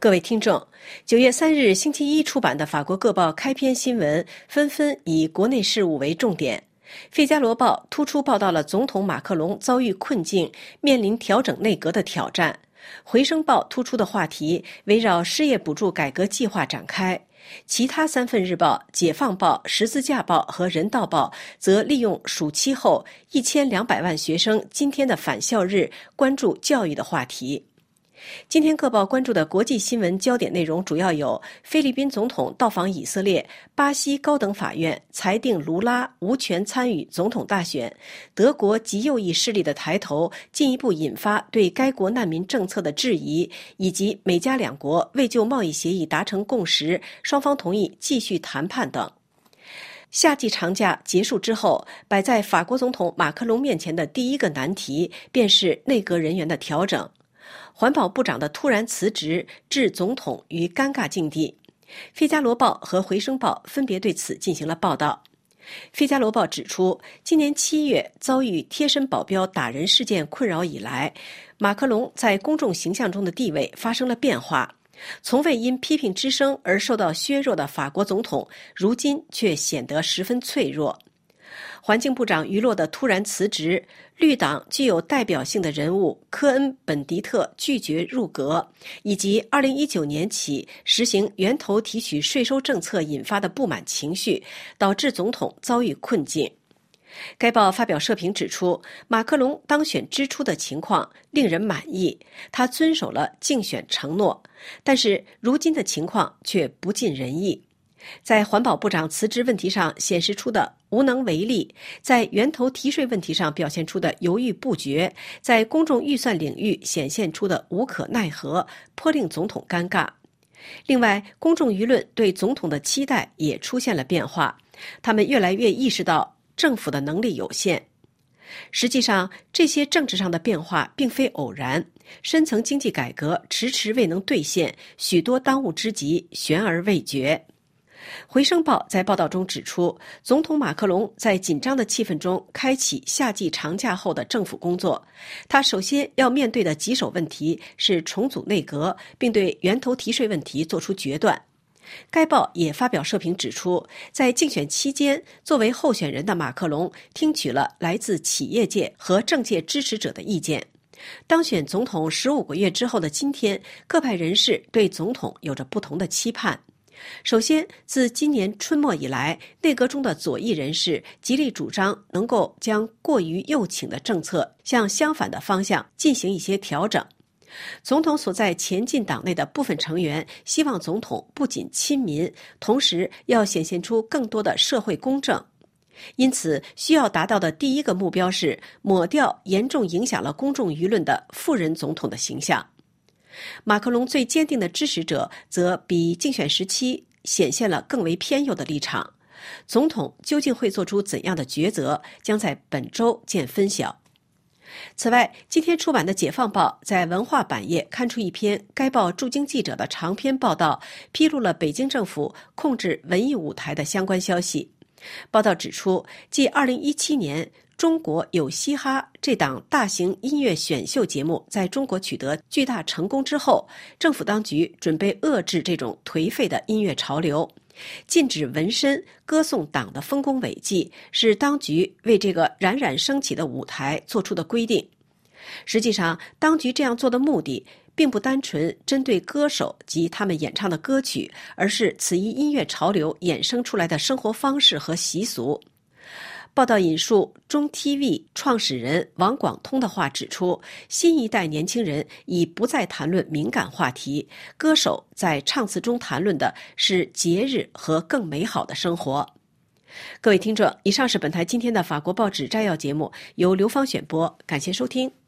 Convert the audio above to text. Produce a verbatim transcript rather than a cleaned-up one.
各位听众，九月三日星期一出版的法国各报开篇新闻纷纷以国内事务为重点。《费加罗报》突出报道了总统马克龙遭遇困境，面临调整内阁的挑战。《回声报》突出的话题围绕失业补助改革计划展开。其他三份日报《解放报》、《十字架报》和《人道报》则利用暑期后一千两百万学生今天的返校日，关注教育的话题。今天各报关注的国际新闻焦点内容主要有：菲律宾总统到访以色列，巴西高等法院裁定卢拉无权参与总统大选，德国极右翼势力的抬头进一步引发对该国难民政策的质疑，以及美加两国未就贸易协议达成共识，双方同意继续谈判等。夏季长假结束之后，摆在法国总统马克龙面前的第一个难题便是内阁人员的调整。环保部长的突然辞职置总统于尴尬境地，《费加罗报》和《回声报》分别对此进行了报道。《费加罗报》指出，今年七月遭遇贴身保镖打人事件困扰以来，马克龙在公众形象中的地位发生了变化。从未因批评之声而受到削弱的法国总统，如今却显得十分脆弱。环境部长于洛的突然辞职，绿党具有代表性的人物科恩·本迪特拒绝入阁，以及二零一九年起实行源头提取税收政策引发的不满情绪，导致总统遭遇困境。该报发表社评指出，马克龙当选之初的情况令人满意，他遵守了竞选承诺，但是如今的情况却不尽人意。在环保部长辞职问题上显示出的无能为力，在源头提税问题上表现出的犹豫不决，在公众预算领域显现出的无可奈何，颇令总统尴尬。另外，公众舆论对总统的期待也出现了变化，他们越来越意识到政府的能力有限。实际上，这些政治上的变化并非偶然，深层经济改革迟迟未能兑现，许多当务之急悬而未决。回声报在报道中指出，总统马克龙在紧张的气氛中开启夏季长假后的政府工作。他首先要面对的棘手问题是重组内阁，并对源头提税问题作出决断。该报也发表社评指出，在竞选期间，作为候选人的马克龙听取了来自企业界和政界支持者的意见。当选总统十五个月之后的今天，各派人士对总统有着不同的期盼。首先，自今年春末以来，内阁中的左翼人士极力主张能够将过于右倾的政策向相反的方向进行一些调整。总统所在前进党内的部分成员希望总统不仅亲民，同时要显现出更多的社会公正。因此，需要达到的第一个目标是抹掉严重影响了公众舆论的富人总统的形象。马克龙最坚定的支持者则比竞选时期显现了更为偏右的立场。总统究竟会做出怎样的抉择，将在本周见分晓。此外，今天出版的《解放报》在文化版页刊出一篇该报驻京记者的长篇报道，披露了北京政府控制文艺舞台的相关消息。报道指出，继二零一七年中国有嘻哈这档大型音乐选秀节目在中国取得巨大成功之后，政府当局准备遏制这种颓废的音乐潮流，禁止纹身，歌颂党的丰功伟绩，是当局为这个冉冉升起的舞台做出的规定。实际上，当局这样做的目的并不单纯针对歌手及他们演唱的歌曲，而是此一音乐潮流衍生出来的生活方式和习俗。报道引述中 T V 创始人王广通的话指出，新一代年轻人已不再谈论敏感话题，歌手在唱词中谈论的是节日和更美好的生活。各位听众，以上是本台今天的法国报纸摘要节目，由刘芳选播，感谢收听。